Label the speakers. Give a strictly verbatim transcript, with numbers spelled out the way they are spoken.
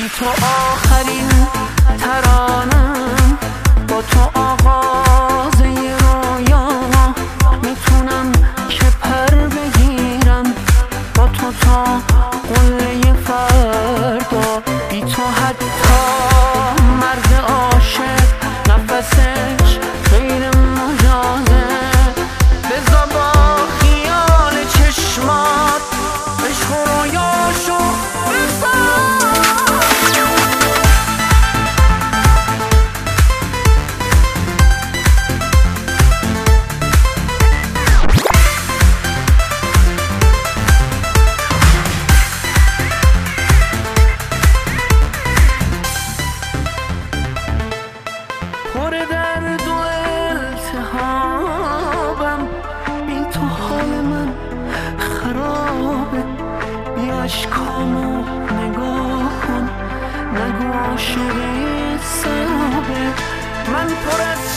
Speaker 1: بی تو آخرین ترانم، با تو آغاز یه رویا، میتونم که پر بگیرم با تو تا قله فردا. بی تو حتی مرد عاشق نفسش غیر مجازه، بزا با خیال چشمات عشق و رویاشو بساز. پر درد و التهابم، بی تو حال من خرابه. بی اشکامو نگاه کن، نگو عاشقی سرابه. من پر از